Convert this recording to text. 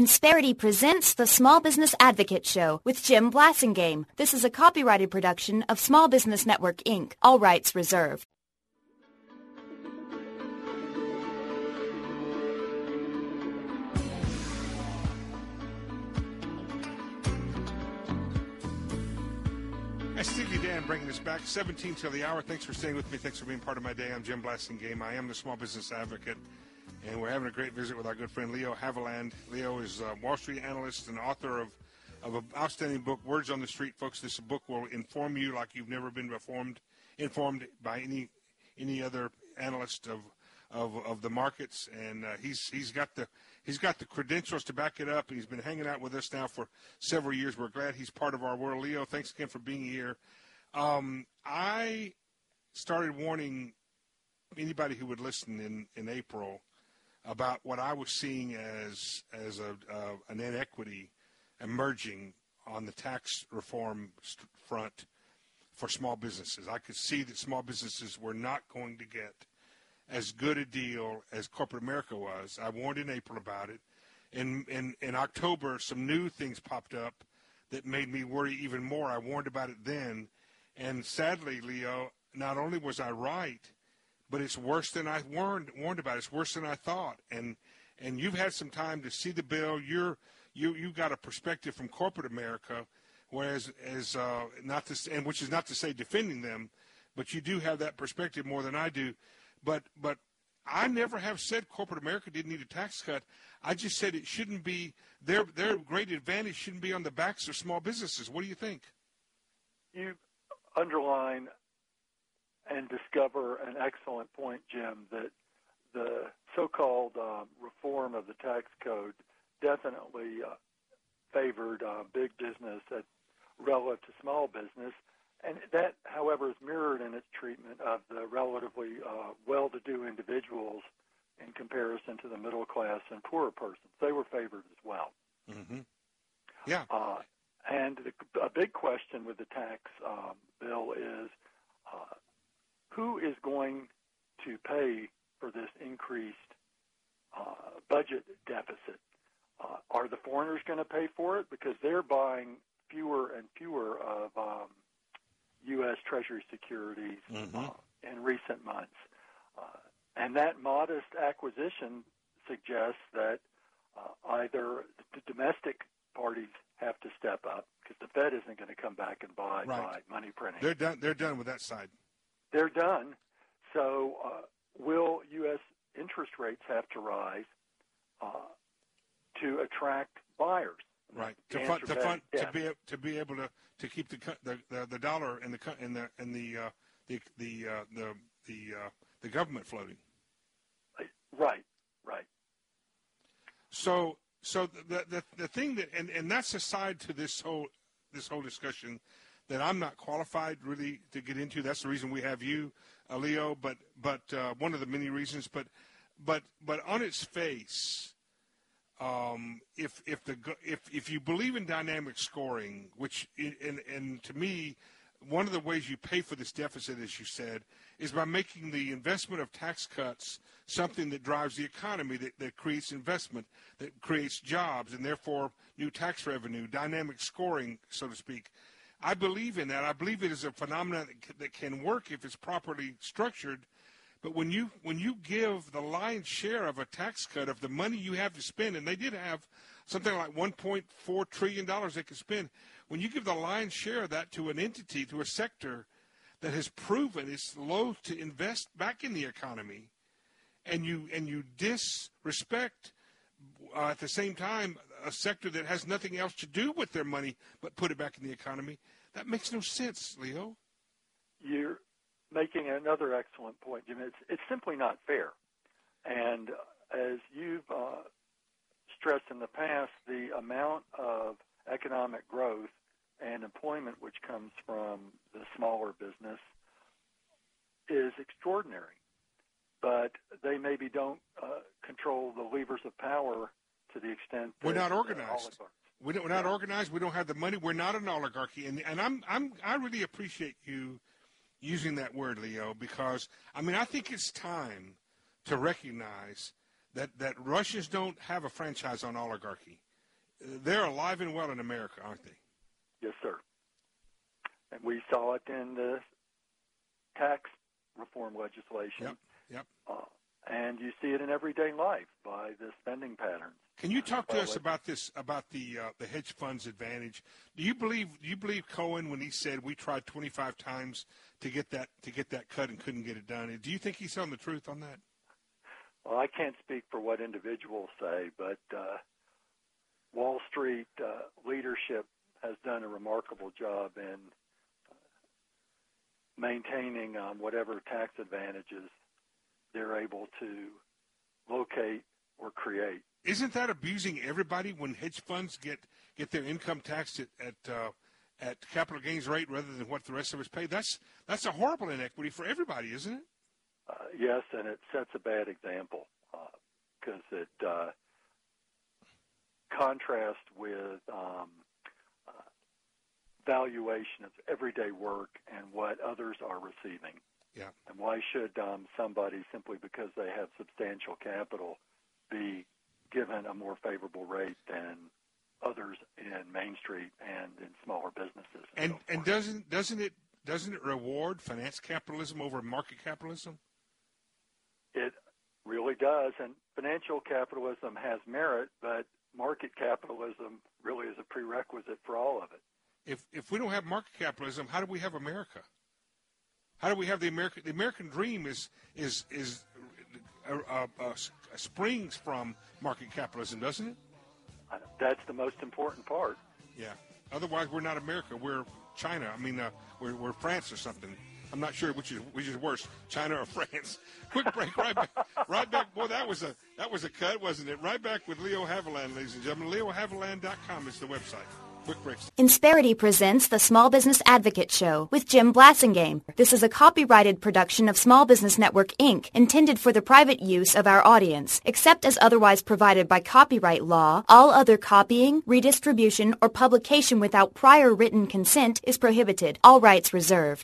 Insperity presents the Small Business Advocate Show with Jim Blasingame. This is a copyrighted production of Small Business Network, Inc., all rights reserved. Steely Dan bringing us back, 17 till the hour. Thanks for staying with me. Thanks for being part of my day. I'm Jim Blasingame. I am the Small Business Advocate, and we're having a great visit with our good friend Leo Haviland. Leo is a Wall Street analyst and author of an outstanding book, Words on the Street. Folks, this book will inform you like you've never been informed by any other analyst of the markets, and he's got the credentials to back it up, and he's been hanging out with us now for several years. We're glad he's part of our world. Leo, thanks again for being here. I started warning anybody who would listen in April about what I was seeing as an inequity emerging on the tax reform front for small businesses. I could see that small businesses were not going to get as good a deal as corporate America was. I warned in April about it. In October, some new things popped up that made me worry even more. I warned about it then. And sadly, Leo, not only was I right, but it's worse than I warned about. It's worse than I thought. And you've had some time to see the bill. You got a perspective from corporate America, whereas which is not to say defending them, but you do have that perspective more than I do. But I never have said corporate America didn't need a tax cut. I just said it shouldn't be their great advantage shouldn't be on the backs of small businesses. What do you think? You underline and discover an excellent point, Jim, that the so-called reform of the tax code definitely favored big business relative to small business. And that, however, is mirrored in its treatment of the relatively well-to-do individuals in comparison to the middle class and poorer persons. They were favored as well. Mm-hmm. Yeah. And a big question with the tax bill is who is going to pay for this increased budget deficit? Are the foreigners going to pay for it? Because they're buying fewer and fewer of U.S. Treasury securities in recent months. And that modest acquisition suggests that either the domestic parties have to step up because the Fed isn't going to come back and buy money printing. They're done with that side. They're done. So will U.S. interest rates have to rise to attract buyers? Right. To be able to keep the dollar and the government floating. Right. So the thing that and that's aside to this whole discussion that I'm not qualified really to get into. That's the reason we have you, Leo. But one of the many reasons. But on its face, if you believe in dynamic scoring, which and to me, one of the ways you pay for this deficit, as you said, is by making the investment of tax cuts something that drives the economy, that creates investment, that creates jobs, and therefore new tax revenue, dynamic scoring, so to speak. I believe in that. I believe it is a phenomenon that can work if it's properly structured. But when you give the lion's share of a tax cut of the money you have to spend, and they did have something like $1.4 trillion they could spend, when you give the lion's share of that to an entity, to a sector that has proven it's loath to invest back in the economy, and you disrespect at the same time a sector that has nothing else to do with their money but put it back in the economy, that makes no sense, Leo. You're making another excellent point, Jim. It's simply not fair. And as you've stressed in the past, the amount of economic growth and employment which comes from the smaller business is extraordinary. But they maybe don't control the levers of power to the extent that we're not organized. We're not organized. We don't have the money. We're not an oligarchy. And I really appreciate you using that word, Leo, because, I think it's time to recognize that Russians don't have a franchise on oligarchy. they're alive and well in America, aren't they? Yes, sir. And we saw it in the tax reform legislation. Yep. And you see it in everyday life by the spending patterns. Can you talk to us about this, about the hedge funds advantage? Do you believe Cohen when he said we tried 25 times to get that cut and couldn't get it done? Do you think he's telling the truth on that? Well, I can't speak for what individuals say, but Wall Street leadership has done a remarkable job in maintaining whatever tax advantages they're able to locate or create. Isn't that abusing everybody when hedge funds get their income taxed at capital gains rate rather than what the rest of us pay? That's a horrible inequity for everybody, isn't it? Yes, and it sets a bad example because it contrasts with valuation of everyday work and what others are receiving. Yeah. And why should somebody, simply because they have substantial capital, be given a more favorable rate than others in Main Street and in smaller businesses? And doesn't it reward finance capitalism over market capitalism? It really does, and financial capitalism has merit, but market capitalism really is a prerequisite for all of it. If we don't have market capitalism, how do we have America? How do we have the American dream springs from market capitalism, doesn't it? That's the most important part. Yeah. Otherwise, we're not America. We're China. I mean, we're France or something. I'm not sure which is worse, China or France. Quick break, right back. Boy, that was a cut, wasn't it? Right back with Leo Haviland, ladies and gentlemen. LeoHaviland.com is the website. Quick break. Insperity presents the Small Business Advocate Show with Jim Blassingame. This is a copyrighted production of Small Business Network, Inc., intended for the private use of our audience. Except as otherwise provided by copyright law, all other copying, redistribution, or publication without prior written consent is prohibited. All rights reserved.